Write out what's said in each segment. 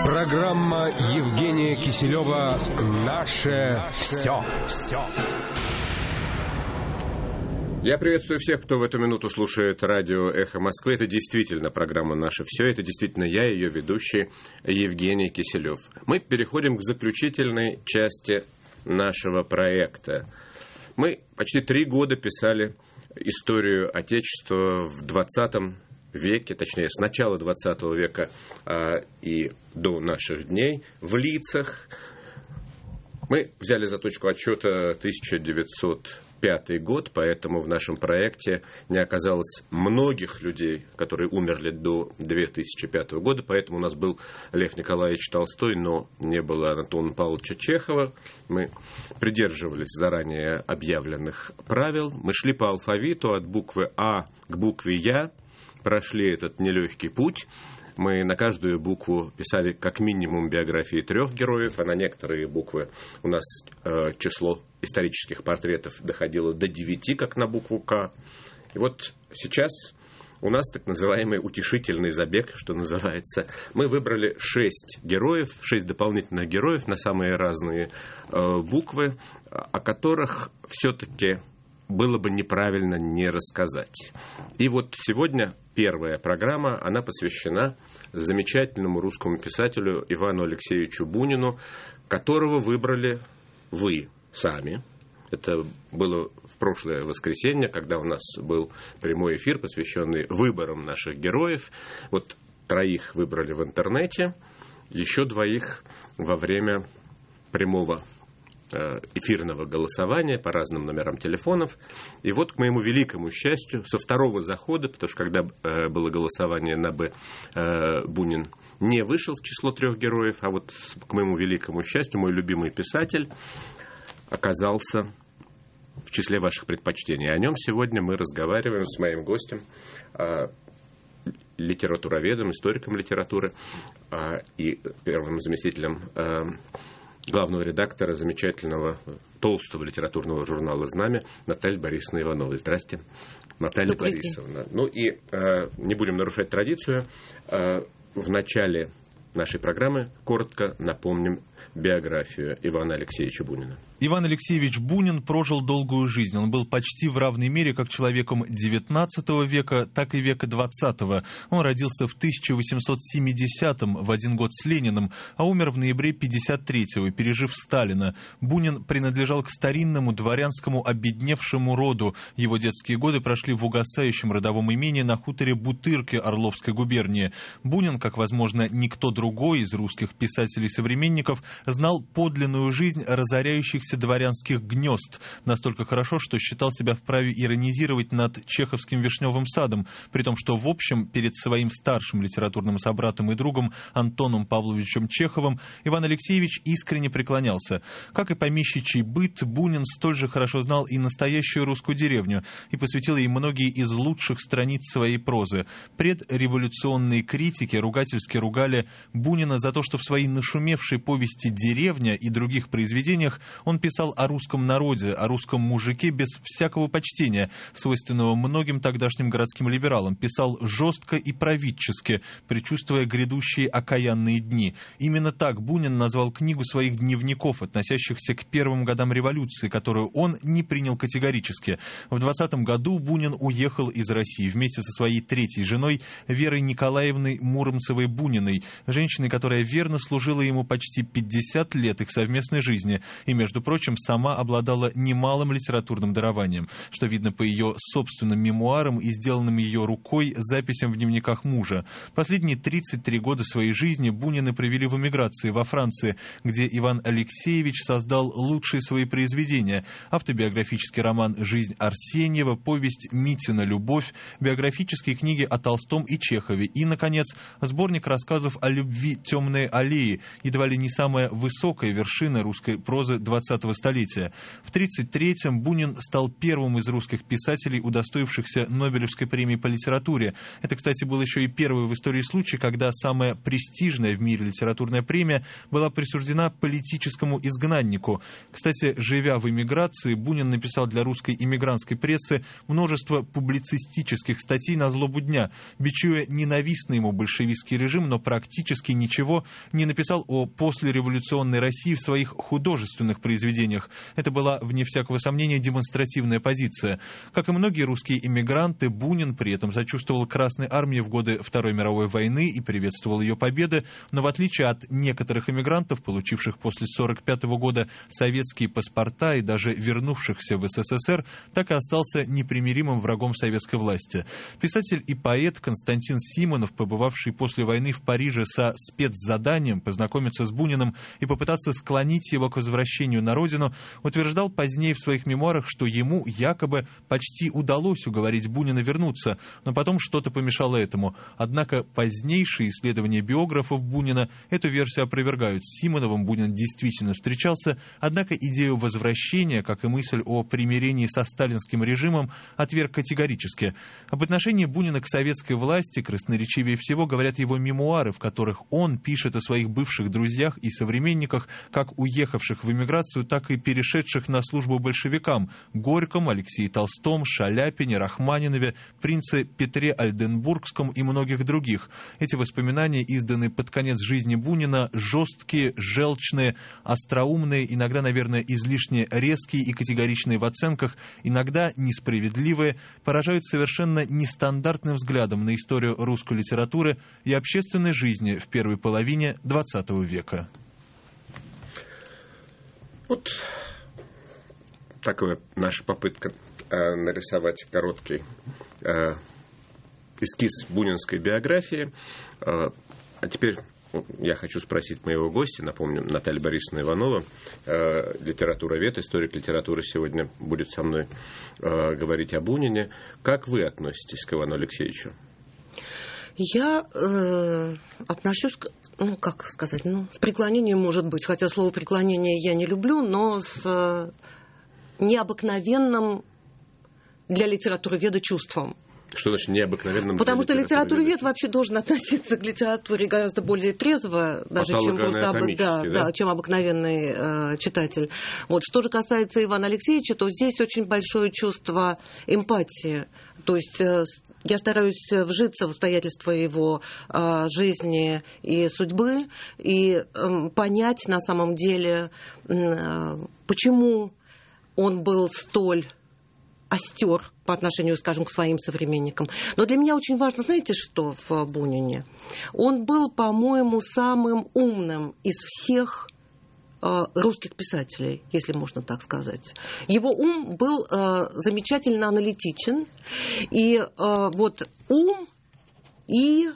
Программа Евгения Киселева «Наше все». Я приветствую всех, кто в эту минуту слушает радио «Эхо Москвы». Это действительно программа «Наше все». Это действительно я, ее ведущий Евгений Киселев. Мы переходим к заключительной части нашего проекта. Мы почти 3 года писали историю Отечества в 20 веке, точнее, с начала 20 века и до наших дней в лицах. Мы взяли за точку отсчета 1905 год, поэтому в нашем проекте не оказалось многих людей, которые умерли до 2005 года, поэтому у нас был Лев Николаевич Толстой, но не было Антона Павловича Чехова. Мы придерживались заранее объявленных правил. Мы шли по алфавиту от буквы А к букве Я, прошли этот нелегкий путь. Мы на каждую букву писали как минимум биографии 3 героев, а на некоторые буквы у нас число исторических портретов доходило до 9, как на букву К. И вот сейчас у нас так называемый утешительный забег, что называется. Мы выбрали 6 героев, 6 дополнительных героев на самые разные буквы, о которых все-таки было бы неправильно не рассказать. И вот сегодня первая программа, она посвящена замечательному русскому писателю Ивану Алексеевичу Бунину, которого выбрали вы сами. Это было в прошлое воскресенье, когда у нас был прямой эфир, посвященный выборам наших героев. Вот 3 выбрали в интернете, еще 2 во время прямого эфирного голосования по разным номерам телефонов. И вот, к моему великому счастью, со 2-го захода, потому что когда было голосование на «Б», Бунин не вышел в число 3 героев, а вот, к моему великому счастью, мой любимый писатель оказался в числе ваших предпочтений. О нем сегодня мы разговариваем с моим гостем, литературоведом, историком литературы и первым заместителем главного редактора замечательного толстого литературного журнала «Знамя» Натальей Борисовной Ивановой. Здрасте, Наталья Борисовна. Ну и не будем нарушать традицию. В начале нашей программы коротко напомним биографию Ивана Алексеевича Бунина. Иван Алексеевич Бунин прожил долгую жизнь. Он был почти в равной мере как человеком XIX века, так и века XX. Он родился в 1870-м, в один год с Лениным, а умер в ноябре 53-го, пережив Сталина. Бунин принадлежал к старинному дворянскому обедневшему роду. Его детские годы прошли в угасающем родовом имении на хуторе Бутырки Орловской губернии. Бунин, как, возможно, никто другой из русских писателей-современников, знал подлинную жизнь разоряющихся дворянских гнезд настолько хорошо, что считал себя вправе иронизировать над чеховским «Вишневым садом», при том, что в общем перед своим старшим литературным собратом и другом Антоном Павловичем Чеховым Иван Алексеевич искренне преклонялся. Как и помещичий быт, Бунин столь же хорошо знал и настоящую русскую деревню и посвятил ей многие из лучших страниц своей прозы. Предреволюционные критики ругательски ругали Бунина за то, что в своей нашумевшей повести «Деревня» и других произведениях он писал о русском народе, о русском мужике без всякого почтения, свойственного многим тогдашним городским либералам. Писал жестко и правительски, предчувствуя грядущие окаянные дни. Именно так Бунин назвал книгу своих дневников, относящихся к первым годам революции, которую он не принял категорически. В 20-м году Бунин уехал из России вместе со своей 3-й женой Верой Николаевной Муромцевой-Буниной, женщиной, которая верно служила ему почти 50 лет их совместной жизни и, между прочим, сама обладала немалым литературным дарованием, что видно по ее собственным мемуарам и сделанным ее рукой записям в дневниках мужа. Последние 33 года своей жизни Бунины провели в эмиграции во Франции, где Иван Алексеевич создал лучшие свои произведения: автобиографический роман «Жизнь Арсеньева», повесть «Митина любовь», биографические книги о Толстом и Чехове и, наконец, сборник рассказов о любви «Темные аллеи», едва ли не самая высокая вершина русской прозы XX 20-го столетия. В 1933-м Бунин стал первым из русских писателей, удостоившихся Нобелевской премии по литературе. Это, кстати, был еще и первый в истории случай, когда самая престижная в мире литературная премия была присуждена политическому изгнаннику. Кстати, живя в эмиграции, Бунин написал для русской иммигрантской прессы множество публицистических статей на злобу дня, бичуя ненавистный ему большевистский режим, но практически ничего не написал о послереволюционной России в своих художественных произведениях. Это была, вне всякого сомнения, демонстративная позиция. Как и многие русские иммигранты, Бунин при этом сочувствовал Красной армии в годы Второй мировой войны и приветствовал ее победы, но в отличие от некоторых иммигрантов, получивших после 1945 года советские паспорта и даже вернувшихся в СССР, так и остался непримиримым врагом советской власти. Писатель и поэт Константин Симонов, побывавший после войны в Париже со спецзаданием познакомиться с Буниным и попытаться склонить его к возвращению на родину, утверждал позднее в своих мемуарах, что ему якобы почти удалось уговорить Бунина вернуться, но потом что-то помешало этому. Однако позднейшие исследования биографов Бунина эту версию опровергают. С Симоновым Бунин действительно встречался, однако идею возвращения, как и мысль о примирении со сталинским режимом, отверг категорически. Об отношении Бунина к советской власти красноречивее всего говорят его мемуары, в которых он пишет о своих бывших друзьях и современниках, как уехавших в эмиграцию, так и перешедших на службу большевикам: Горьком, Алексее Толстом, Шаляпине, Рахманинове, принце Петре Ольденбургском и многих других. Эти воспоминания, изданные под конец жизни Бунина, жесткие, желчные, остроумные, иногда, наверное, излишне резкие и категоричные в оценках, иногда несправедливые, поражают совершенно нестандартным взглядом на историю русской литературы и общественной жизни в первой половине XX века. Вот такая наша попытка нарисовать короткий эскиз бунинской биографии. А теперь я хочу спросить моего гостя, напомню, Наталья Борисовна Иванова, литературовед, историк литературы, сегодня будет со мной говорить о Бунине. Как вы относитесь к Ивану Алексеевичу? Я отношусь, с преклонением, может быть, хотя слово преклонение я не люблю, но с необыкновенным для литературоведа чувством. Что значит необыкновенным? Потому что литературовед вообще должен относиться к литературе гораздо более трезво, даже чем просто чем обыкновенный читатель. Вот. Что же касается Ивана Алексеевича, то здесь очень большое чувство эмпатии. То есть я стараюсь вжиться в обстоятельства его жизни и судьбы и понять на самом деле, почему он был столь остер по отношению, скажем, к своим современникам. Но для меня очень важно, знаете, что в Бунине? Он был, по-моему, самым умным из всех русских писателей, если можно так сказать. Его ум был замечательно аналитичен. И вот ум и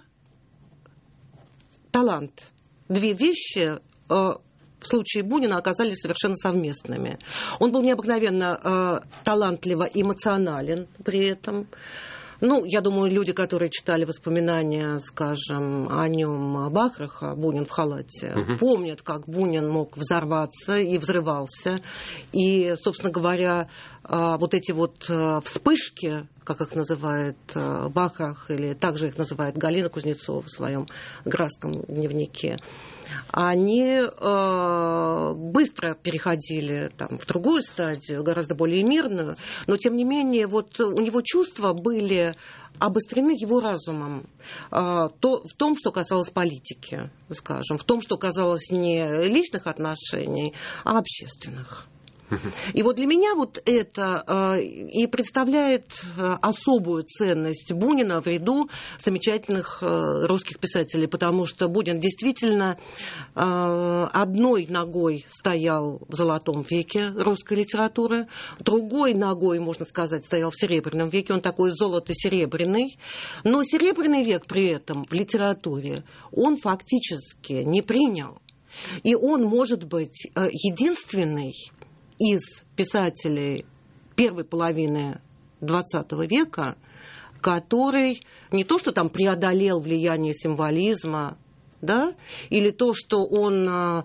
талант. Две вещи в случае Бунина оказались совершенно совместными. Он был необыкновенно талантливо эмоционален при этом. Я думаю, люди, которые читали воспоминания, скажем, о нем Бахраха, «Бунин в халате», помнят, как Бунин мог взорваться и взрывался. И, собственно говоря, вот эти вот вспышки, как их называет Бахрах, или также их называет Галина Кузнецова в своем «Градском дневнике», они быстро переходили в другую стадию, гораздо более мирную, но тем не менее вот у него чувства были обострены его разумом в том, что касалось политики, скажем, в том, что касалось не личных отношений, а общественных. И вот для меня вот это и представляет особую ценность Бунина в ряду замечательных русских писателей, потому что Бунин действительно одной ногой стоял в золотом веке русской литературы, другой ногой, можно сказать, стоял в серебряном веке, он такой золото-серебряный, но серебряный век при этом в литературе он фактически не принял. И он, может быть, единственный из писателей первой половины XX века, который не то, что там преодолел влияние символизма, да, или то, что он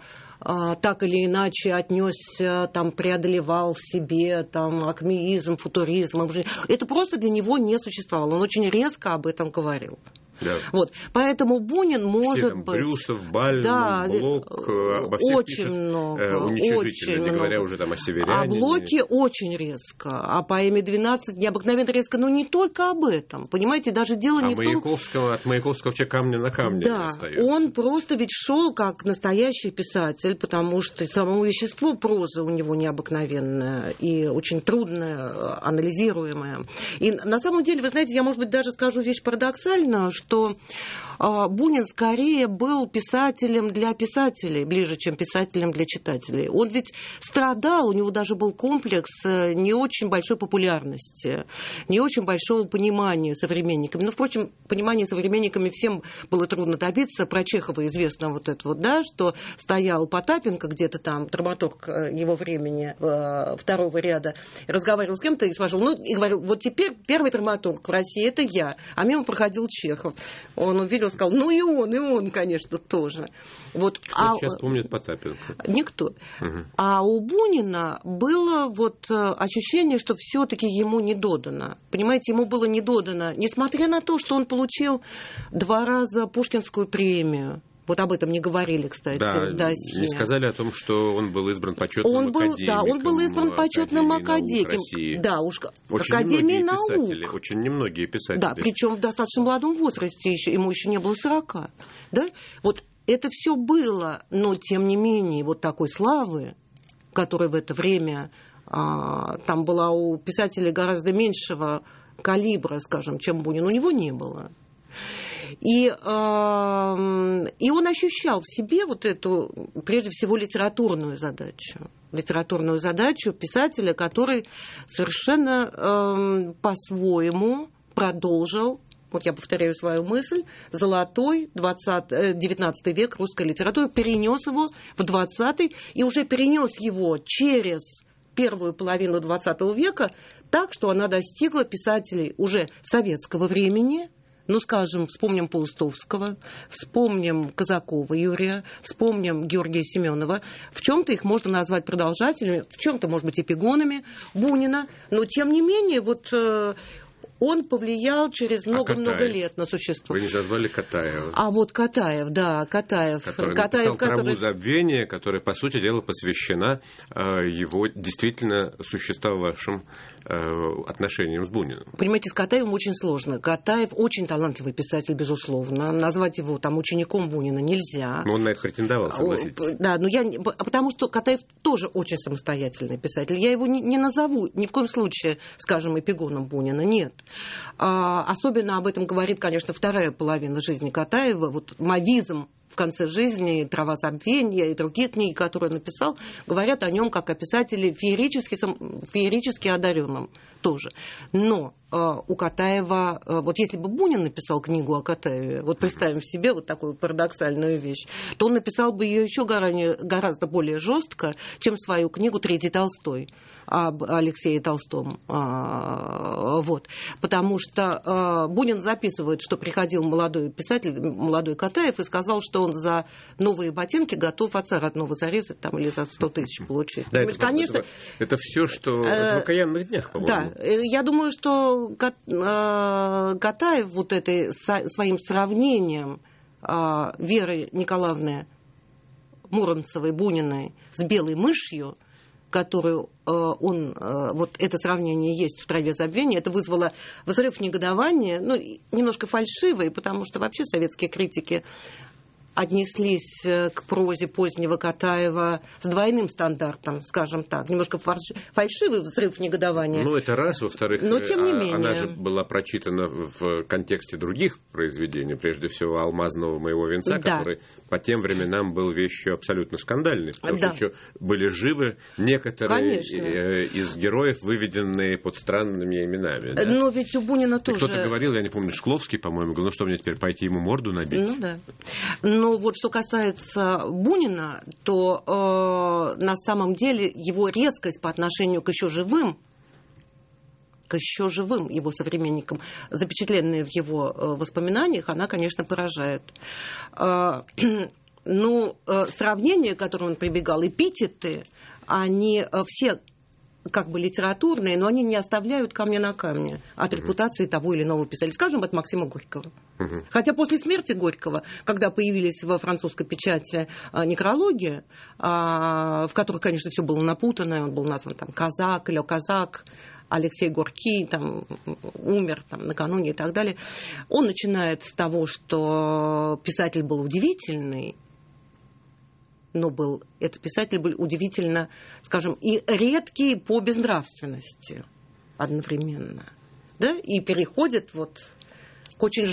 так или иначе отнесся, там, преодолевал в себе там, акмеизм, футуризм. Это просто для него не существовало. Он очень резко об этом говорил. Да. Вот. Поэтому Бунин может все, быть... Брюсов, Бальман, Блок, обо всех очень пишет много, уничижительно, очень не говоря много. уже там о северянине. О Блоке очень резко, о поэме «12» необыкновенно резко, но не только об этом, понимаете, даже дело не в том... От Маяковского вообще камня на камне да, не остается. Он просто ведь шел как настоящий писатель, потому что само вещество прозы у него необыкновенное и очень трудное, анализируемое. И на самом деле, вы знаете, я, может быть, даже скажу вещь парадоксальную, что Бунин скорее был писателем для писателей, ближе, чем писателем для читателей. Он ведь страдал, у него даже был комплекс не очень большой популярности, не очень большого понимания современниками. Ну, впрочем, понимание современниками всем было трудно добиться. Про Чехова известно вот это вот, да, что стоял Потапенко где-то там, драматург его времени, второго ряда, разговаривал с кем-то и спрашивал, и говорил, вот теперь первый драматург в России это я, а мимо проходил Чехов. Он увидел, сказал, и он, конечно, тоже. Вот, кто сейчас помнит Потапенко? Никто. Угу. А у Бунина было вот ощущение, что все-таки ему не додано. Понимаете, ему было не додано, несмотря на то, что он получил 2 раза Пушкинскую премию. Вот об этом не говорили, кстати. Да, не сказали о том, что он был избран почетным академиком. Да, он был избран почетным академиком. Да, уж Академии наук. Очень немногие писатели. Да, причем в достаточно молодом возрасте, ему еще не было 40. Да? Вот это все было, но тем не менее вот такой славы, которая в это время там была у писателей гораздо меньшего калибра, скажем, чем Бунин, у него не было. И он ощущал в себе вот эту, прежде всего, литературную задачу писателя, который совершенно по-своему продолжил, вот я повторяю свою мысль, золотой 19 век русской литературы, перенес его в 20 и уже перенес его через первую половину 20 века так, что она достигла писателей уже советского времени. Ну, скажем, вспомним Паустовского, вспомним Казакова Юрия, вспомним Георгия Семенова. В чем-то их можно назвать продолжателями, в чем-то, может быть, эпигонами Бунина. Но, тем не менее, вот он повлиял через много-много лет на существо. Вы не назвали Катаева. А вот Катаев, да, Катаев. Который написал «Траву забвения», которая, по сути дела, посвящена его действительно существовавшим отношениям с Буниным. Понимаете, с Катаевым очень сложно. Катаев очень талантливый писатель, безусловно. Назвать его там учеником Бунина нельзя. Но он на это претендовал, согласитесь. Да, но потому что Катаев тоже очень самостоятельный писатель. Я его не назову ни в коем случае, скажем, эпигоном Бунина. Нет. Особенно об этом говорит, конечно, вторая половина жизни Катаева. Вот мавизм в конце жизни, «Трава забвения» и другие книги, которые он написал, говорят о нем как о писателе феерически одаренном тоже. Но у Катаева, вот если бы Бунин написал книгу о Катаеве, вот представим себе вот такую парадоксальную вещь, то он написал бы ее еще гораздо более жестко, чем свою книгу «Третий Толстой» об Алексее Толстом. Вот. Потому что Бунин записывает, что приходил молодой писатель, молодой Катаев, и сказал, что он за новые ботинки готов отца родного зарезать там, или за 100 тысяч получить. Да, это все, что в окаянных днях, по-моему. Да, я думаю, что Катаев вот этой своим сравнением Веры Николаевны Муромцевой, Буниной с белой мышью, которую вот это сравнение есть в «Траве забвения», это вызвало взрыв негодования, немножко фальшивый, потому что вообще советские критики отнеслись к прозе позднего Катаева с двойным стандартом, скажем так. Немножко фальшивый взрыв негодования. Это раз. Во-вторых, но, тем не менее, она же была прочитана в контексте других произведений, прежде всего «Алмазного моего венца», да, который по тем временам был вещью абсолютно скандальной, потому что еще были живы некоторые из героев, выведенные под странными именами. Да? Но ведь у Бунина тоже... Кто-то говорил, я не помню, Шкловский, по-моему, говорил, что мне теперь пойти ему морду набить? Да. Но вот что касается Бунина, то на самом деле его резкость по отношению к еще живым его современникам, запечатленная в его воспоминаниях, она, конечно, поражает. сравнения, к которым он прибегал, эпитеты, они все как бы литературные, но они не оставляют камня на камне от репутации того или иного писателя. Скажем, от Максима Горького. Хотя после смерти Горького, когда появились во французской печати некрологи, в которых, конечно, все было напутано, он был назван там Казак, Ле Казак, Алексей Горький там, умер там, накануне и так далее, он начинает с того, что писатель был удивительный, но этот писатель был удивительно, скажем, и редкий по безнравственности одновременно. Да? И переходит к очень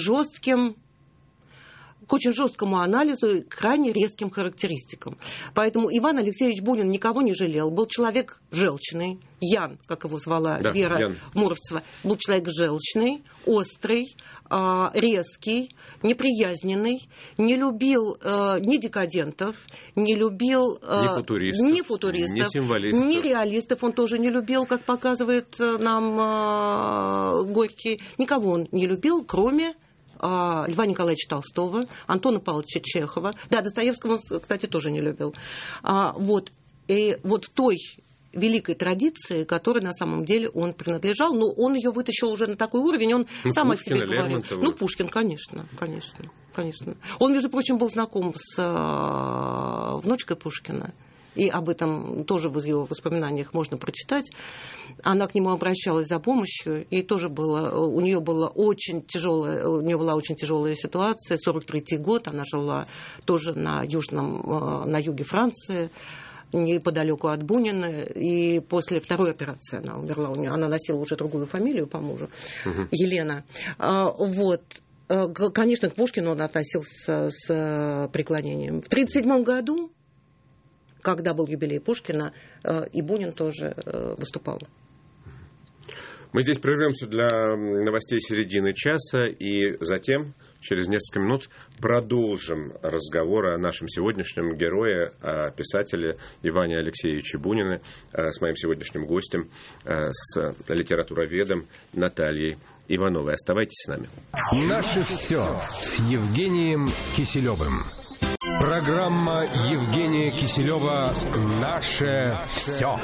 жесткому анализу и крайне резким характеристикам. Поэтому Иван Алексеевич Бунин никого не жалел. Был человек желчный. Ян, как его звала Вера Ян Муромцева, был человек желчный, острый, резкий, неприязненный, не любил ни декадентов, не любил ни футуристов, ни символистов, ни реалистов. Он тоже не любил, как показывает нам Горький. Никого он не любил, кроме Льва Николаевича Толстого, Антона Павловича Чехова. Да, Достоевского он, кстати, тоже не любил. И той великой традиции, которой на самом деле он принадлежал, но он ее вытащил уже на такой уровень, он сам о себе говорил. Пушкин, конечно. Он, между прочим, был знаком с внучкой Пушкина. И об этом тоже в его воспоминаниях можно прочитать. Она к нему обращалась за помощью, и тоже у нее была очень тяжелая ситуация. 43-й год, она жила тоже на юге Франции, неподалеку от Бунина, и после второй операции она умерла. Она носила уже другую фамилию по мужу, Елена. Конечно, к Пушкину он относился с преклонением. В 1937 году, когда был юбилей Пушкина, и Бунин тоже выступал. Мы здесь прервемся для новостей середины часа, и затем, через несколько минут, продолжим разговор о нашем сегодняшнем герое, о писателе Иване Алексеевиче Бунине, с моим сегодняшним гостем, с литературоведом Натальей Ивановой. Оставайтесь с нами. Наше все с Евгением Киселевым. Программа Евгения Киселева «Наше все».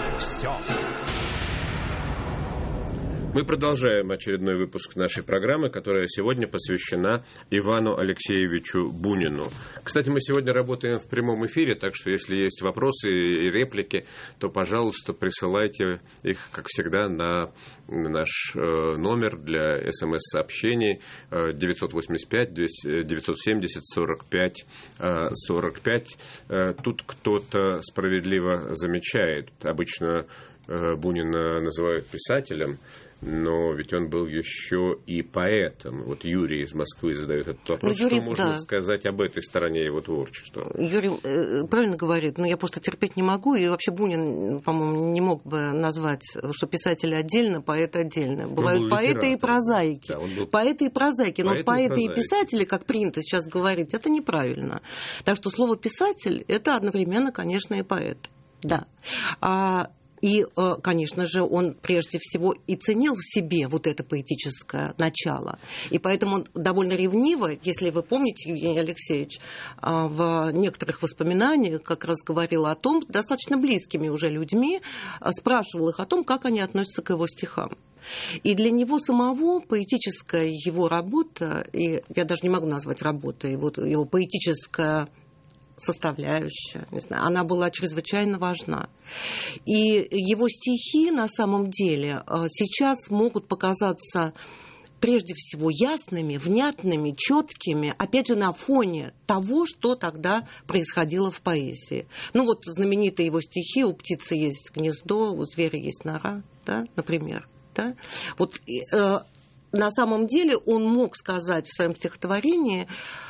Мы продолжаем очередной выпуск нашей программы, которая сегодня посвящена Ивану Алексеевичу Бунину. Кстати, мы сегодня работаем в прямом эфире, так что если есть вопросы и реплики, то, пожалуйста, присылайте их, как всегда, на наш номер для СМС-сообщений 985-970-45-45. Тут кто-то справедливо замечает. Обычно Бунина называют писателем, но ведь он был еще и поэтом. Вот Юрий из Москвы задает этот вопрос. Что можно сказать об этой стороне его творчества? Юрий правильно говорит, но я просто терпеть не могу. И вообще Бунин, по-моему, не мог бы назвать, что писатели отдельно, поэты отдельно. Бывают поэты и прозаики. Да, поэты и прозаики. Но поэты и писатели, как принято сейчас говорить, это неправильно. Так что слово «писатель» — это одновременно, конечно, и поэт. Да. И, конечно же, он прежде всего и ценил в себе вот это поэтическое начало. И поэтому он довольно ревниво, если вы помните, Евгений Алексеевич, в некоторых воспоминаниях как раз говорил о том, достаточно близкими уже людьми, спрашивал их о том, как они относятся к его стихам. И для него самого поэтическая его работа, и я даже не могу назвать работой, вот его поэтическая составляющая, не знаю, она была чрезвычайно важна. И его стихи на самом деле сейчас могут показаться прежде всего ясными, внятными, четкими, опять же, на фоне того, что тогда происходило в поэзии. Ну вот знаменитые его стихи «У птицы есть гнездо, у зверя есть нора», да, например. Да? Вот, на самом деле он мог сказать в своем стихотворении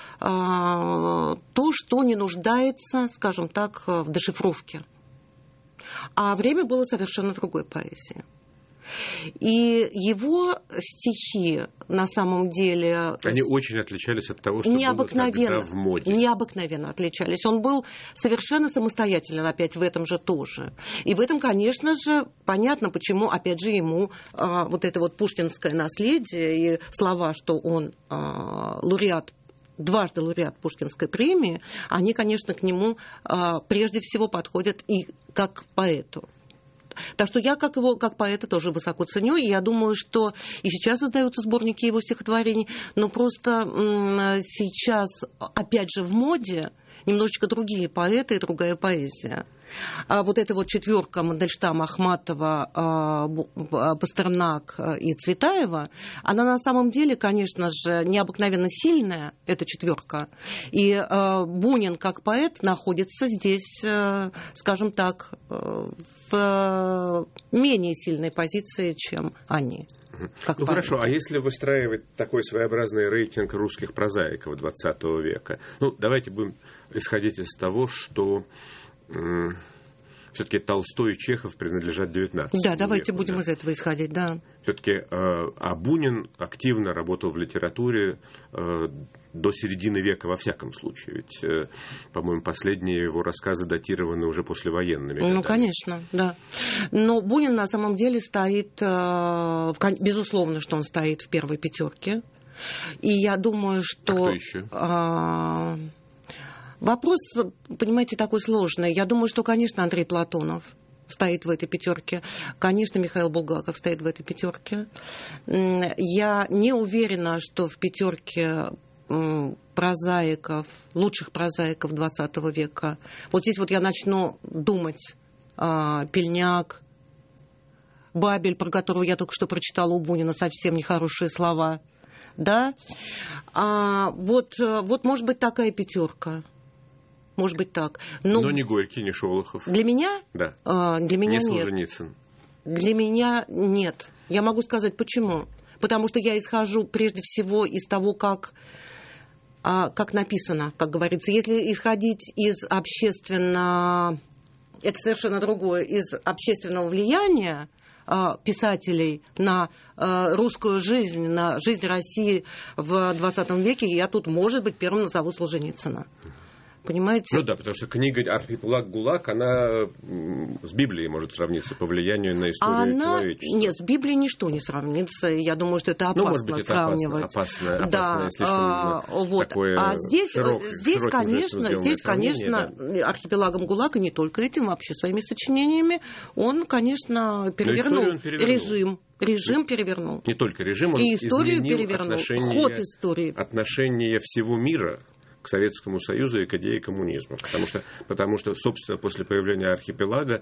то, что не нуждается, скажем так, в дешифровке. А время было совершенно другой поэзии. И его стихи, на самом деле... Они очень отличались от того, что было тогда в моде. Необыкновенно отличались. Он был совершенно самостоятелен, опять в этом же тоже. И в этом, конечно же, понятно, почему, опять же, ему вот это вот пушкинское наследие и слова, что он лауреат дважды лауреат Пушкинской премии, они, конечно, к нему прежде всего подходят и как к поэту. Так что я как поэта тоже высоко ценю, и я думаю, что и сейчас издаются сборники его стихотворений, но просто сейчас, опять же, в моде немножечко другие поэты и другая поэзия. А вот эта вот четверка Мандельштама, Ахматова, Пастернак и Цветаева, она на самом деле, конечно же, необыкновенно сильная, эта четверка. И Бунин как поэт находится здесь, скажем так, в менее сильной позиции, чем они. Ну хорошо, а если выстраивать такой своеобразный рейтинг русских прозаиков XX века, ну давайте будем исходить из того, что все-таки Толстой и Чехов принадлежат XIX веку. Да, давайте будем из этого исходить, да. Все-таки Бунин активно работал в литературе до середины века во всяком случае. Ведь, по-моему, последние его рассказы датированы уже послевоенными годами. Ну, конечно, да. Но Бунин на самом деле стоит, безусловно, что он стоит в первой пятерке. И я думаю, что... А кто еще? Вопрос, понимаете, такой сложный. Я думаю, что, конечно, Андрей Платонов стоит в этой пятерке. Конечно, Михаил Булгаков стоит в этой пятерке. Я не уверена, что в пятерке прозаиков, лучших прозаиков XX века. Вот здесь вот я начну думать. Пельняк, Бабель, про которого я только что прочитала у Бунина совсем нехорошие слова. Да? Вот может быть такая пятерка. Может быть так. Но не Горький, не Шолохов. Для меня? Да. Для меня не нет. Солженицын. Для меня нет. Я могу сказать, почему. Потому что я исхожу прежде всего из того, как написано, как говорится. Если исходить из общественно... Это совершенно другое. Из общественного влияния писателей на русскую жизнь, на жизнь России в 20 веке, я тут, может быть, первым назову Солженицына. Понимаете? Ну да, потому что книга «Архипелаг ГУЛАГ», она с Библией может сравниться по влиянию на историю человечества. Нет, с Библией ничто не сравнится. Я думаю, что это опасно, может быть, это сравнивать. Опасно, слишком такое здесь, конечно, «Архипелагом ГУЛАГ», и не только этим, вообще своими сочинениями, он, конечно, перевернул режим перевернул. Не только режим, он и историю изменил перевернул, ход истории. Отношение всего мира к Советскому Союзу и к идее коммунизма. Потому что, собственно, после появления «Архипелага»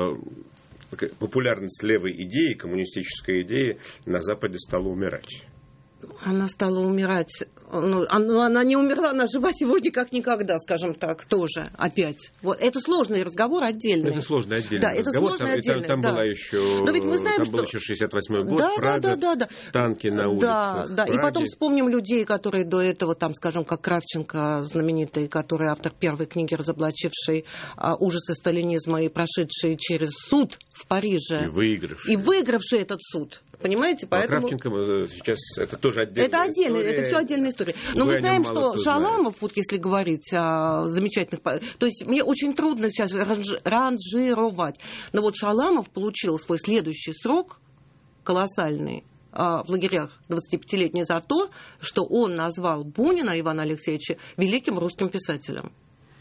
популярность левой идеи, коммунистической идеи на Западе стала умирать. Она стала умирать. Она не умерла, она жива сегодня как никогда, скажем так, тоже опять. Вот. Это сложный разговор отдельный. Это сложный отдельный разговор. Там была еще... Но ведь мы знаем, был еще 68-й год, Прага, танки на улицах. Да. И потом вспомним людей, которые до этого, там, скажем, как Кравченко знаменитый, который автор первой книги, разоблачивший ужасы сталинизма и прошедший через суд в Париже. И выигравший этот суд. Понимаете? Поэтому... Кравченко сейчас это тоже отдельная история. Это все отдельная история. Но мы знаем, что Шаламов, вот если говорить о замечательных... То есть мне очень трудно сейчас ранжировать. Но вот Шаламов получил свой следующий срок колоссальный в лагерях 25-летний за то, что он назвал Бунина Ивана Алексеевича великим русским писателем.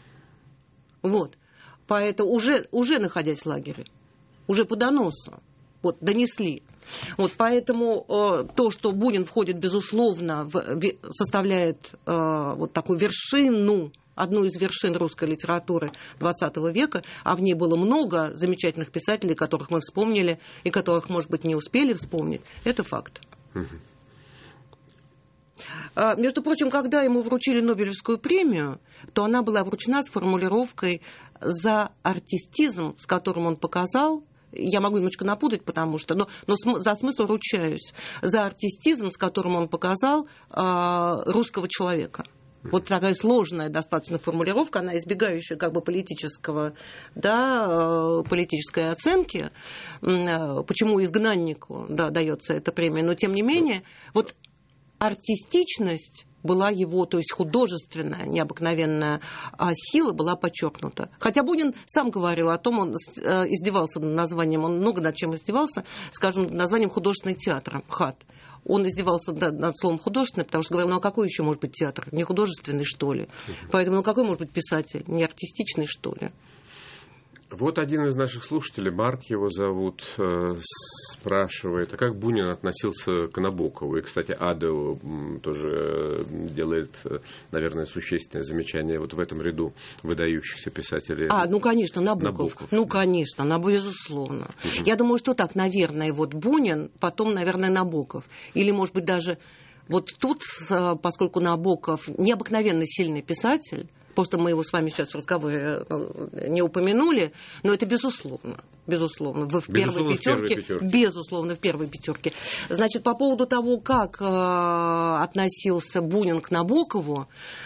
Вот. Поэтому уже находясь в лагере, уже по доносу, вот, донесли. Вот, поэтому то, что Бунин входит, безусловно, составляет вот такую вершину, одну из вершин русской литературы XX века, а в ней было много замечательных писателей, которых мы вспомнили и которых, может быть, не успели вспомнить, это факт. Между прочим, когда ему вручили Нобелевскую премию, то она была вручена с формулировкой «за артистизм, с которым он показал». Я могу немножко напутать, потому что... Но за смысл ручаюсь. За артистизм, с которым он показал русского человека. Вот такая сложная достаточно формулировка, она избегающая как бы политической оценки, почему изгнаннику дается эта премия. Но, тем не менее, вот артистичность была его, то есть художественная, необыкновенная сила была подчеркнута. Хотя Бунин сам говорил о том, он издевался над названием, он много над чем издевался, скажем, над названием художественный театр МХАТ. Он издевался над словом художественный, потому что говорил, ну а какой еще может быть театр? Не художественный, что ли? Поэтому, ну какой может быть писатель? Не артистичный, что ли? Вот один из наших слушателей, Марк его зовут, спрашивает, а как Бунин относился к Набокову? И, кстати, Адео тоже делает, наверное, существенное замечание вот в этом ряду выдающихся писателей. Ну, конечно, Набоков. Ну, конечно, безусловно. Я думаю, что так, наверное, вот Бунин, потом, наверное, Набоков. Или, может быть, даже вот тут, поскольку Набоков необыкновенно сильный писатель, просто мы его с вами сейчас в разговоре не упомянули, но это безусловно. Безусловно, в первой пятерке. Безусловно, в первой пятерке. Значит, по поводу того, как относился Бунин к Набокову,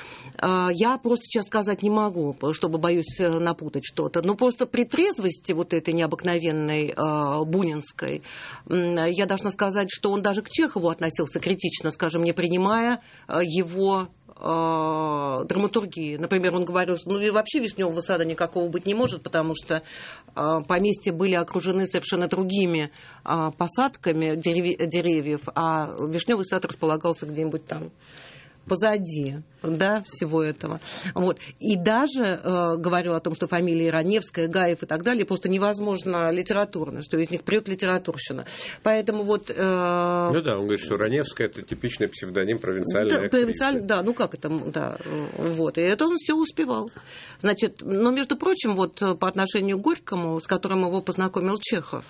я просто сейчас сказать не могу, чтобы, боюсь, напутать что-то. Но просто при трезвости вот этой необыкновенной бунинской, я должна сказать, что он даже к Чехову относился критично, скажем, не принимая его драматургии. Например, он говорил, что и вообще Вишневого сада никакого быть не может, потому что поместья были окружены совершенно другими посадками деревьев, а Вишневый сад располагался где-нибудь там позади, да, всего этого. Вот. И даже говорю о том, что фамилии Раневская, Гаев и так далее просто невозможно литературно, что из них прет литературщина. Поэтому вот... Ну да, он говорит, что Раневская — это типичный псевдоним провинциальной актрисы. Да, ну как это, да, вот. И это он все успевал. Значит, но, между прочим, вот по отношению к Горькому, с которым его познакомил Чехов,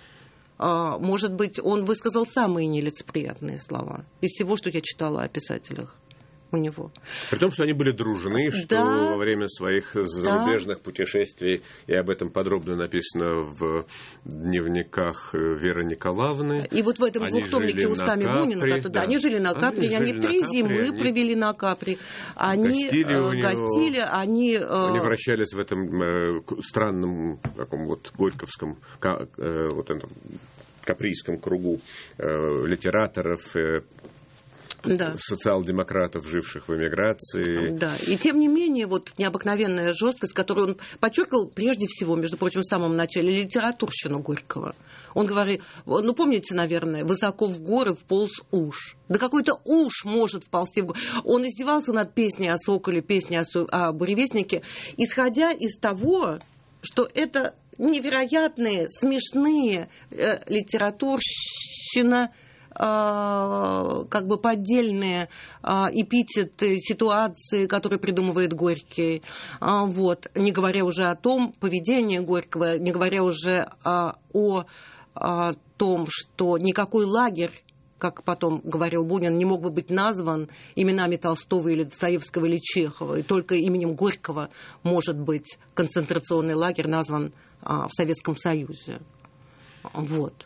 может быть, он высказал самые нелицеприятные слова из всего, что я читала о писателях у него. При том, что они были дружны, что во время своих зарубежных путешествий, и об этом подробно написано в дневниках Веры Николаевны. И вот в этом двухтомнике «Устами Бунина», они жили на Капри, они 3 зимы провели на Капри. Они гостили, они вращались в этом странном таком вот горьковском, вот этом каприйском кругу литераторов, социал-демократов, живших в эмиграции. Да, и тем не менее, вот необыкновенная жесткость, которую он подчеркивал прежде всего, между прочим, в самом начале, литературщину Горького. Он говорил, ну, помните, наверное, «высоко в горы вполз уж». Да какой-то уж может вползти в горы. Он издевался над песней о соколе, песней о буревестнике, исходя из того, что это невероятные, смешные литературщина, как бы поддельные эпитеты, ситуации, которые придумывает Горький. Вот. Не говоря уже о том поведении Горького, не говоря уже о том, что никакой лагерь, как потом говорил Бунин, не мог бы быть назван именами Толстого или Достоевского или Чехова, и только именем Горького может быть концентрационный лагерь назван в Советском Союзе. Вот.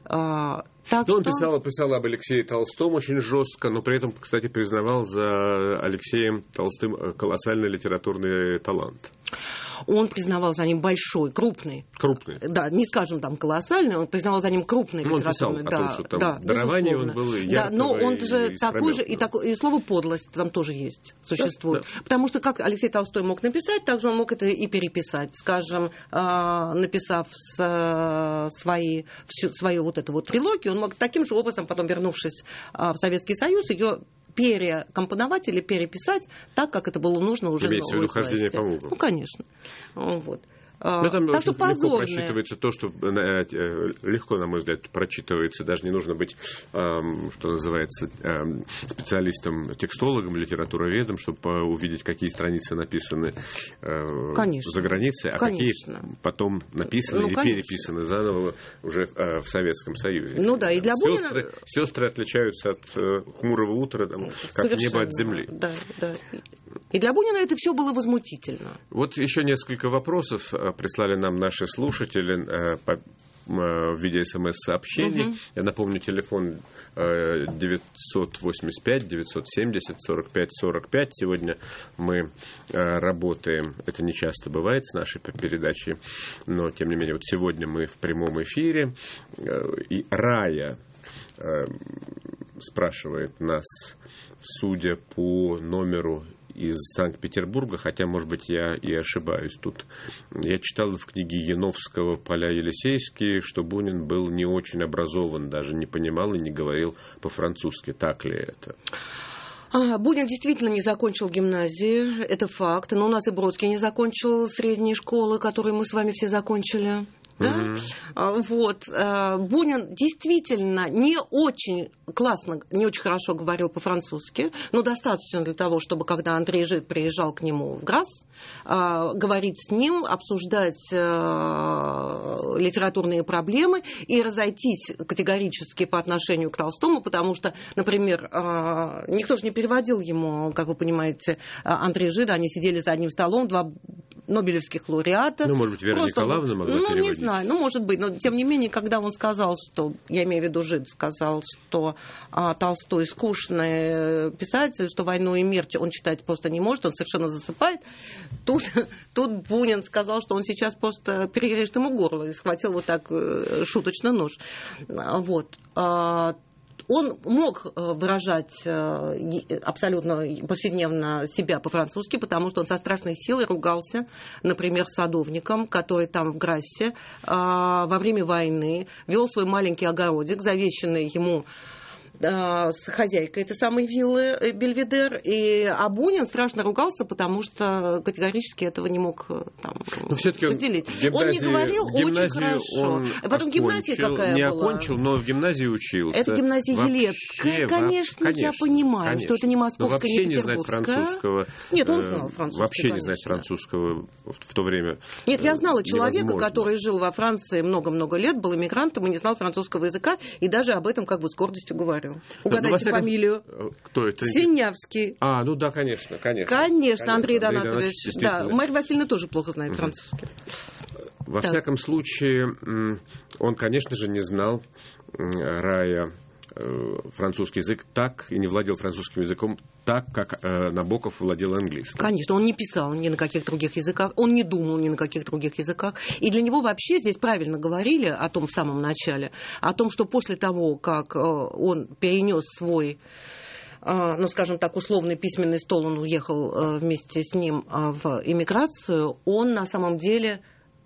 Он писал об Алексее Толстом очень жестко, но при этом, кстати, признавал за Алексеем Толстым колоссальный литературный талант. Он признавал за ним большой, крупный. Крупный. Да, не скажем там колоссальный, он признавал за ним крупный литературный. Он писал о том, что там дарование он был яркого. Да, но он же такой же, и слово «подлость» там тоже есть, существует. Да. Потому что как Алексей Толстой мог написать, так же он мог это и переписать. Скажем, написав свою вот эту вот трилогию, он мог таким же образом, потом вернувшись в Советский Союз, ее перекомпоновать или переписать так, как это было нужно уже имеется в виду хождение по мукам. Ну, конечно. Вот. Там так что легко прочитывается то, что легко, на мой взгляд, прочитывается. Даже не нужно быть, что называется, специалистом, текстологом, литературоведом, чтобы увидеть, какие страницы написаны за границей, а какие потом написаны или переписаны заново уже в Советском Союзе. Ну да, и для Бунина... Сестры отличаются от хмурого утра, как небо от земли. Да, да. И для Бунина это все было возмутительно. Вот еще несколько вопросов прислали нам наши слушатели в виде СМС-сообщений. Я напомню, телефон 985-970-45-45. Сегодня мы работаем, это не часто бывает с нашей передачей, но тем не менее, вот сегодня мы в прямом эфире. И Рая спрашивает нас, судя по номеру из Санкт-Петербурга, хотя, может быть, я и ошибаюсь тут. Я читал в книге Яновского «Поля-Елисейские», что Бунин был не очень образован, даже не понимал и не говорил по-французски. Так ли это? Бунин действительно не закончил гимназии, это факт. Но у нас и Бродский не закончил средней школы, которую мы с вами все закончили. Да? Вот. Бунин действительно не очень классно, не очень хорошо говорил по-французски, но достаточно для того, чтобы, когда Андрей Жид приезжал к нему в Грасс, говорить с ним, обсуждать литературные проблемы и разойтись категорически по отношению к Толстому, потому что, например, никто же не переводил ему, как вы понимаете, Андрей Жида, они сидели за одним столом, два нобелевских лауреата. Ну, может быть, Вера Николаевна могла переводить? Ну, не знаю, может быть. Но, тем не менее, когда он сказал, что, я имею в виду Жид, сказал, что Толстой скучный писатель, что «Войну и мир» он читать просто не может, он совершенно засыпает, тут Бунин сказал, что он сейчас просто перережет ему горло и схватил вот так шуточно нож. Вот. Он мог выражать абсолютно повседневно себя по-французски, потому что он со страшной силой ругался, например, с садовником, который там в Грассе во время войны вел свой маленький огородик, завещанный ему с хозяйкой этой самой виллы Бельведер, а Бунин страшно ругался, потому что категорически этого не мог там, разделить. Он не говорил очень хорошо. А потом гимназия какая не была? Не окончил, но в гимназии учился. Это гимназия Елецкая. Конечно, я понимаю, что это не московская, не петербургская. Не знать французского. Нет, он знал французский. Вообще конечно. Не знать французского в то время. Нет, я знала человека, который жил во Франции много-много лет, был иммигрантом и не знал французского языка, и даже об этом как бы с гордостью говорил. Угадайте фамилию. Кто это? Синявский. Ну да, конечно. Конечно, Андрей Донатович. Да, Марья Васильевна тоже плохо знает французский. Во всяком случае, он, конечно же, не знал, Рая, французский язык так и не владел французским языком так, как Набоков владел английским. Конечно, он не писал ни на каких других языках, он не думал ни на каких других языках. И для него вообще здесь правильно говорили о том в самом начале, о том, что после того, как он перенес свой, ну, скажем так, условный письменный стол, он уехал вместе с ним в эмиграцию, он на самом деле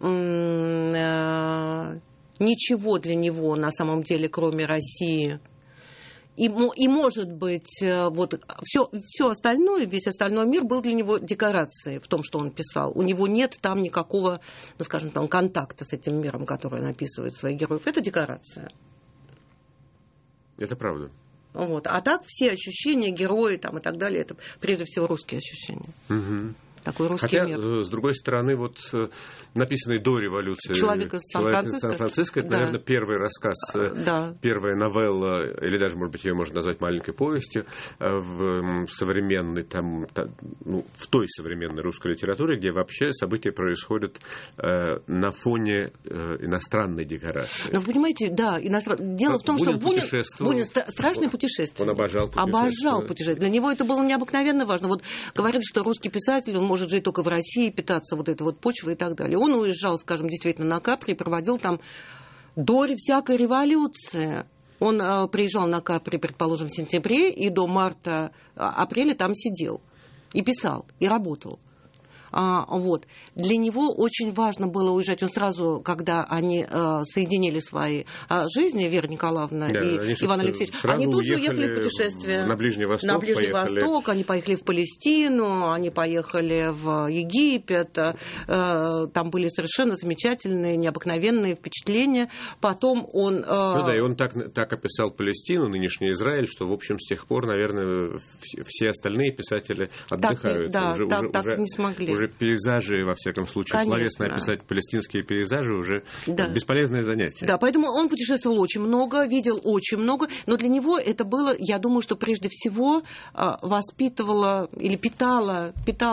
ничего для него на самом деле, кроме России. И может быть, вот все остальное, весь остальной мир был для него декорацией в том, что он писал. У него нет там никакого, ну, скажем, там, контакта с этим миром, который он описывает своих героев. Это декорация. Это правда. Вот. А так все ощущения, герои там, и так далее, это прежде всего русские ощущения. Угу. Такой русский Хотя, мир. с другой стороны, вот написанный до революции «Человек из Сан-Франциско», это, наверное, первый рассказ, первая новелла, или даже, может быть, ее можно назвать маленькой повестью, в современной, в той современной русской литературе, где вообще события происходят на фоне иностранной декорации. Но вы понимаете, да, дело в том, что Бунин страшный путешественник. Он обожал путешествовать. Для него это было необыкновенно важно. Вот говорят, что русский писатель, он может жить только в России, питаться вот этой вот почвой и так далее. Он уезжал, скажем, действительно на Капри и проводил там до всякой революции. Он приезжал на Капри, предположим, в сентябре, и до марта-апреля там сидел. И писал, и работал. Вот. Для него очень важно было уезжать. Он сразу, когда они соединили свои жизни, Вера Николаевна и Иван Алексеевич, они тут же уехали в путешествие на Ближний Восток. Они поехали в Палестину, они поехали в Египет. Там были совершенно замечательные, необыкновенные впечатления. Потом он... и он так описал Палестину, нынешний Израиль, что, в общем, с тех пор, наверное, все остальные писатели отдыхают. Так не смогли. Уже пейзажи, во всяком случае, конечно. Словесно описать палестинские пейзажи уже бесполезное занятие. Да, поэтому он путешествовал очень много, видел очень много, но для него это было, я думаю, что прежде всего воспитывало или питало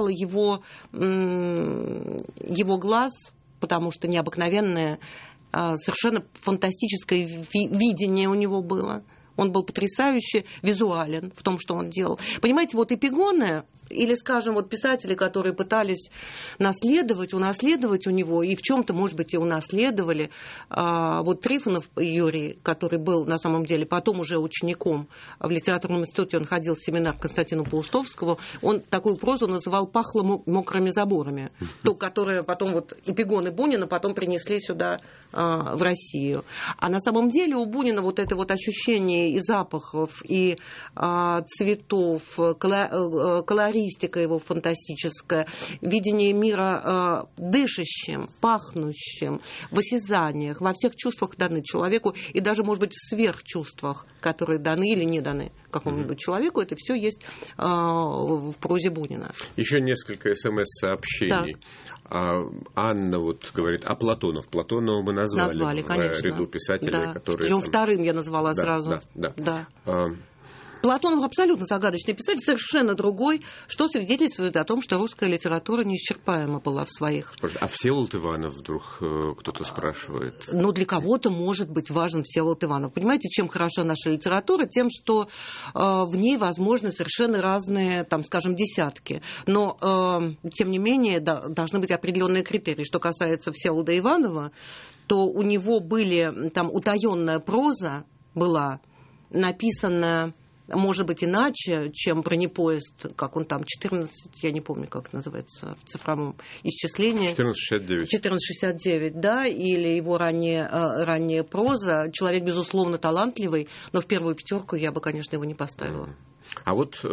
его глаз, потому что необыкновенное, совершенно фантастическое видение у него было. Он был потрясающе визуален в том, что он делал. Понимаете, вот эпигоны, или, скажем, вот писатели, которые пытались унаследовать у него, и в чем-то, может быть, и унаследовали. Вот Трифонов Юрий, который был, на самом деле, потом уже учеником в литературном институте, он ходил в семинар к Константину Паустовскому, он такую прозу называл «пахло мокрыми заборами», то, которое потом вот эпигоны Бунина потом принесли сюда, в Россию. А на самом деле у Бунина вот это вот ощущение и запахов, и цветов, колористика его фантастическая, видение мира дышащим, пахнущим, в осязаниях, во всех чувствах даны человеку, и даже, может быть, в сверхчувствах, которые даны или не даны какому-нибудь человеку, это все есть в прозе Бунина. Еще несколько СМС-сообщений. Анна вот говорит, Платонова мы назвали в конечно. Ряду писателей, которые... Причем вторым я назвала сразу. Да. Платонов абсолютно загадочный писатель, совершенно другой, что свидетельствует о том, что русская литература неисчерпаема была в своих. А Всеволод Иванов вдруг кто-то спрашивает? Ну, для кого-то может быть важен Всеволод Иванов. Понимаете, чем хороша наша литература? Тем, что в ней возможны совершенно разные, там, скажем, десятки. Но, тем не менее, должны быть определенные критерии. Что касается Всеволода Иванова, то у него были, там, утаенная проза была написана, может быть, иначе, чем бронепоезд, как он там, 14, я не помню, как называется в цифровом исчислении. 1469. 1469, да, или его ранняя проза. Человек, безусловно, талантливый, но в первую пятерку я бы, конечно, его не поставила. А вот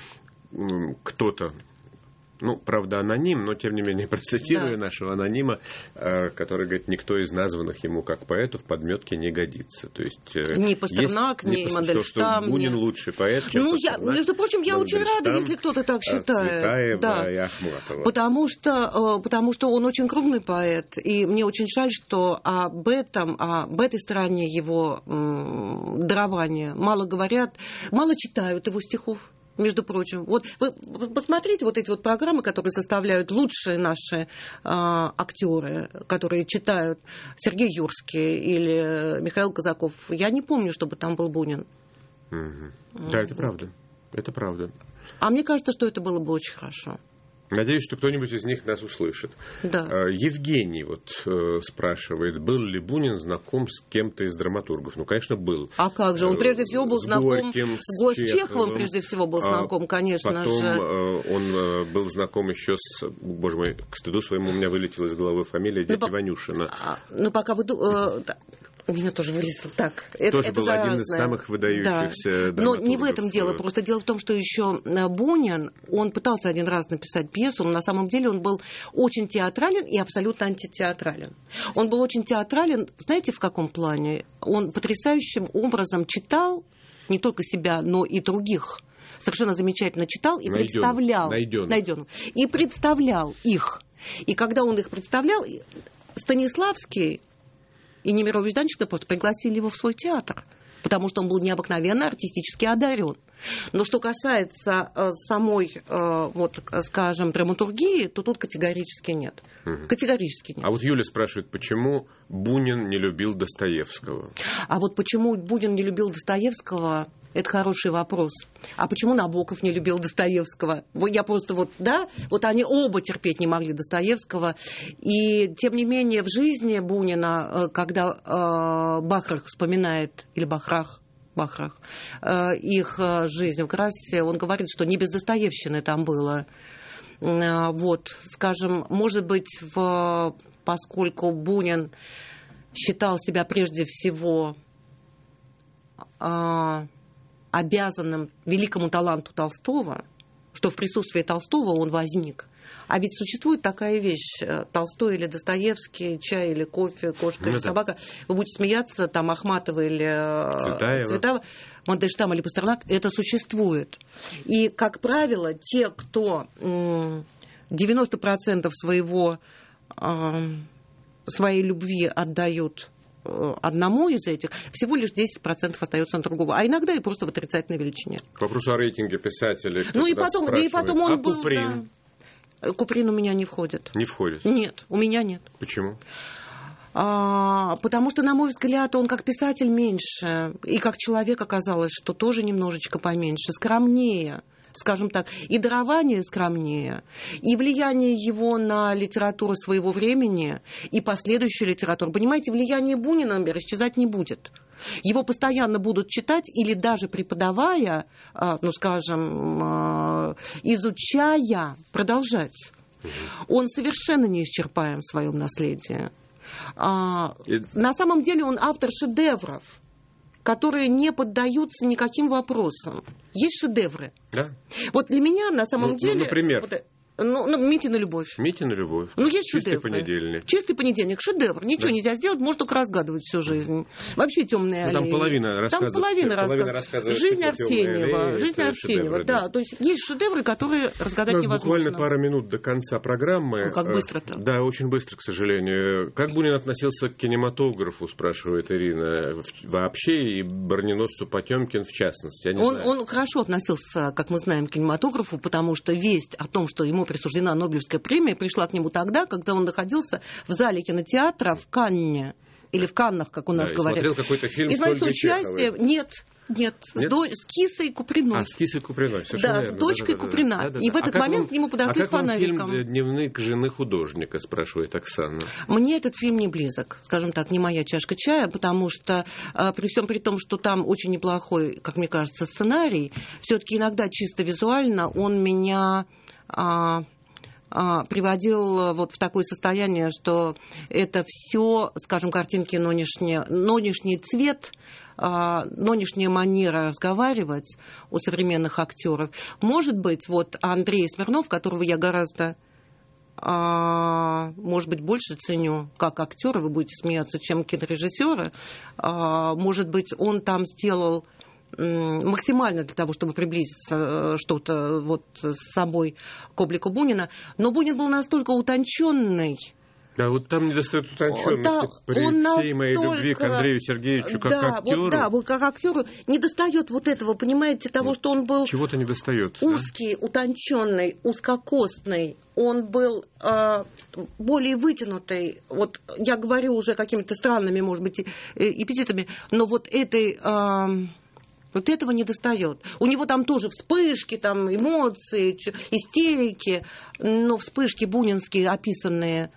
кто-то, ну, правда, аноним, но, тем не менее, процитирую нашего анонима, который говорит, никто из названных ему как поэту в подметке не годится. То есть, ни Пастернак, ни Мандельштам. Что Бунин лучший поэт, чем Пастернак. Между прочим, я очень рада, если кто-то так считает. Цветаева и Ахматова. Потому что он очень крупный поэт, и мне очень жаль, что об этой стороне его дарования мало говорят, мало читают его стихов. Между прочим, вот вы посмотрите вот эти вот программы, которые составляют лучшие наши актеры, которые читают Сергей Юрский или Михаил Казаков. Я не помню, чтобы там был Бунин. Да, это правда. Это правда. А мне кажется, что это было бы очень хорошо. Надеюсь, что кто-нибудь из них нас услышит. Да. Евгений вот спрашивает, был ли Бунин знаком с кем-то из драматургов? Ну, конечно, был. А как же? Он прежде всего был знаком с Чеховым, прежде всего был знаком, конечно потом же. Он был знаком еще с... Боже мой, к стыду своему у меня вылетела из головы фамилия дядя Ванюшина. Ну, пока вы... У меня тоже вылезло так. Тоже это был один из самых выдающихся драматургов. Но не в этом дело. Просто дело в том, что еще Бунин, он пытался один раз написать пьесу, но на самом деле он был очень театрален и абсолютно антитеатрален. Он был очень театрален, знаете, в каком плане? Он потрясающим образом читал не только себя, но и других. Совершенно замечательно читал и представлял. И представлял их. И когда он их представлял, Станиславский и Немирович Данченко просто пригласили его в свой театр, потому что он был необыкновенно артистически одарен. Но что касается самой, вот, скажем, драматургии, то тут категорически нет. Категорически нет. А вот Юля спрашивает, почему Бунин не любил Достоевского? А вот почему Бунин не любил Достоевского, это хороший вопрос. А почему Набоков не любил Достоевского? Я просто вот они оба терпеть не могли Достоевского. И, тем не менее, в жизни Бунина, когда Бахрах вспоминает, или Бахрах, их жизнь в Крассе, он говорит, что не без достоевщины там было. Вот, скажем, может быть, поскольку Бунин считал себя прежде всего обязанным великому таланту Толстого, что в присутствии Толстого он возник. А ведь существует такая вещь: Толстой или Достоевский, чай или кофе, кошка или собака. Вы будете смеяться, там Ахматова или Цветаева, Мандельштам или Пастернак, это существует. И, как правило, те, кто 90% своей любви отдают одному из этих, всего лишь 10% остается на другого. А иногда и просто в отрицательной величине. К вопросу о рейтинге писателей. И потом он был... Куприн? Куприн у меня не входит. Не входит? Нет, у меня нет. Почему? Потому что, на мой взгляд, он как писатель меньше, и как человек оказалось, что тоже немножечко поменьше, скромнее, скажем так, и дарование скромнее, и влияние его на литературу своего времени, и последующую литературу. Понимаете, влияние Бунина, например, исчезать не будет. Его постоянно будут читать или даже преподавая, изучая, продолжать. Он совершенно неисчерпаем в своем наследии. На самом деле он автор шедевров, которые не поддаются никаким вопросам. Есть шедевры. Да. Вот для меня на самом деле... Например? «Митина любовь». «Митина любовь». Есть «Чистый шедевры. понедельник». «Чистый понедельник» — шедевр. Ничего нельзя сделать, может только разгадывать всю жизнь. Вообще «Темные аллеи». Там половина рассказывает. «Жизнь Арсеньева». «Жизнь Арсеньева», да. То есть есть шедевры, которые разгадать невозможно. Буквально пара минут до конца программы. Как быстро-то. Да, очень быстро, к сожалению. Как Бунин относился к кинематографу, спрашивает Ирина, вообще, и броненосцу Потемкин в частности? Он хорошо относился, как мы знаем, к кинематографу, потому что весть о том, что ему присуждена Нобелевская премия, пришла к нему тогда, когда он находился в зале кинотеатра в Канне, или в Каннах, как у нас говорят. И смотрел какой-то фильм с Ольгой Чеховой. Нет, с Кисой Куприной. С Кисой Куприной, совершенно верно. С дочкой Куприна. И в этот момент к нему подошли с фонариком. Как вам фильм «Дневник жены художника», спрашивает Оксана? Мне этот фильм не близок, скажем так, не моя чашка чая, потому что при всем при том, что там очень неплохой, как мне кажется, сценарий, все-таки иногда чисто визуально он меня... приводил вот в такое состояние, что это все, скажем, картинки нынешний цвет, нынешняя манера разговаривать у современных актеров. Может быть, вот Андрей Смирнов, которого я гораздо, может быть, больше ценю как актера, вы будете смеяться, чем кинорежиссера, может быть, он там сделал максимально для того, чтобы приблизиться что-то вот с собой к облику Бунина. Но Бунин был настолько утонченный. Да, вот там недостает утонченности при всей моей любви к Андрею Сергеевичу как актеру. Вот как актеру недостает вот этого, понимаете, того, что он был чего-то недостает. Узкий, утонченный, узкокосный. Он был более вытянутый. Вот я говорю уже какими-то странными, может быть, эпитетами, но вот этой... Вот этого недостает. У него там тоже вспышки, там эмоции, истерики, но вспышки бунинские, описанные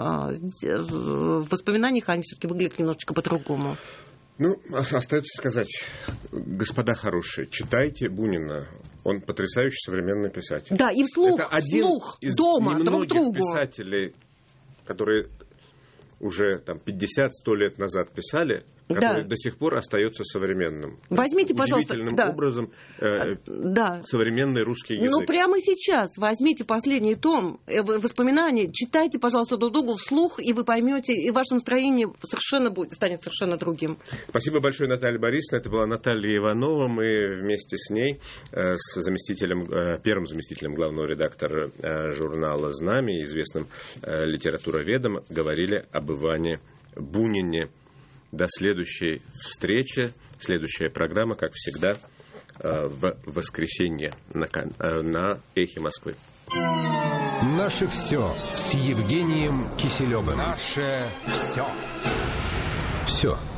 в воспоминаниях, они все-таки выглядят немножечко по-другому. Остается сказать, господа хорошие, читайте Бунина. Он потрясающий современный писатель. Да, и вслух, это один из дома, друг другу. Писателей, которые уже 50-100 лет назад писали, который до сих пор остается современным. Возьмите, пожалуйста, удивительным образом современный русский язык. Прямо сейчас возьмите последний том воспоминаний, читайте, пожалуйста, друг другу вслух, и вы поймете, и ваше настроение станет совершенно другим. Спасибо большое, Наталья Борисовна. Это была Наталья Иванова. Мы вместе с ней, с первым заместителем главного редактора журнала «Знамя», известным литературоведом, говорили об Иване Бунине. До следующей встречи. Следующая программа, как всегда, в воскресенье на «Эхе Москвы». Наше все с Евгением Киселевым. Наше все. Все.